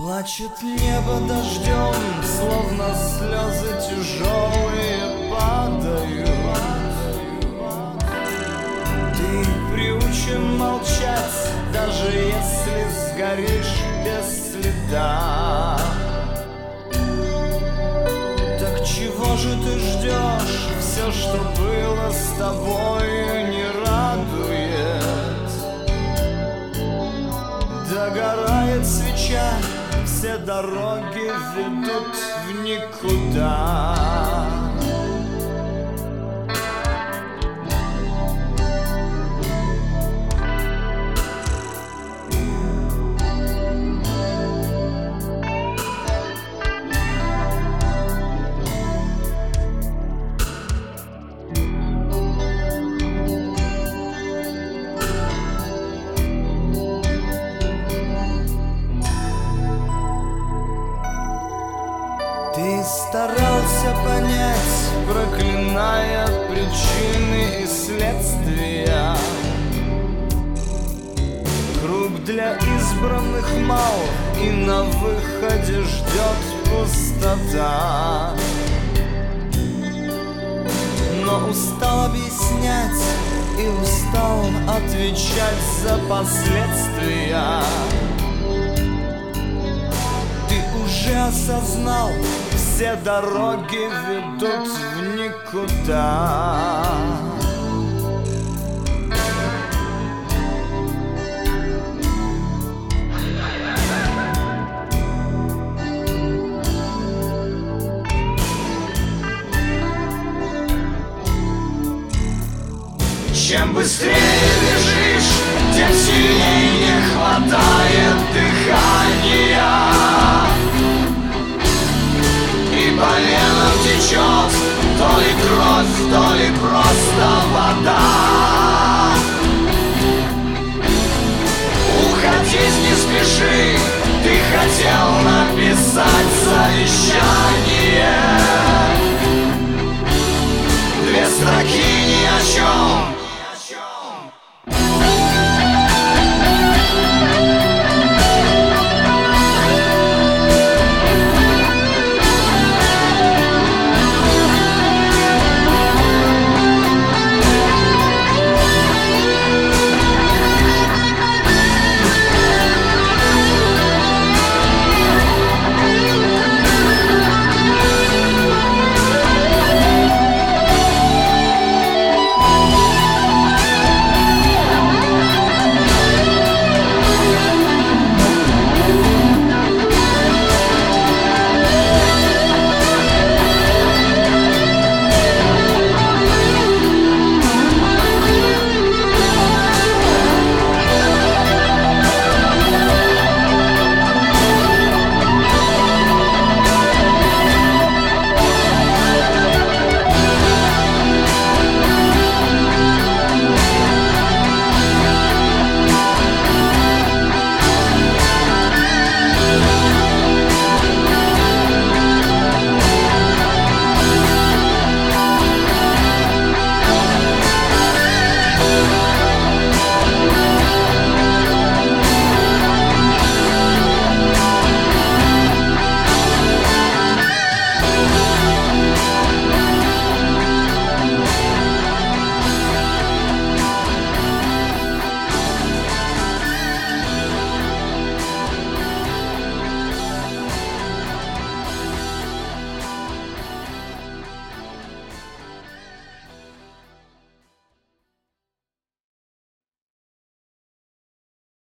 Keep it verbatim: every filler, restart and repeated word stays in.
Плачет небо дождем, словно слезы тяжелые падают. Ты приучен молчать, даже если сгоришь без следа. Так чего же ты ждешь? Все, что было с тобой, не радует. Догорает свеча, все дороги ведут в никуда. Ты старался понять, проклиная причины и следствия. Круг для избранных мал, и на выходе ждет пустота. Но устал объяснять и устал отвечать за последствия. Ты уже осознал, все дороги ведут в никуда. Чем быстрее бежишь, тем сильнее не хватает дыхания. И по венам течет то ли кровь, то ли просто вода. Уходить не спеши, ты хотел написать завещание.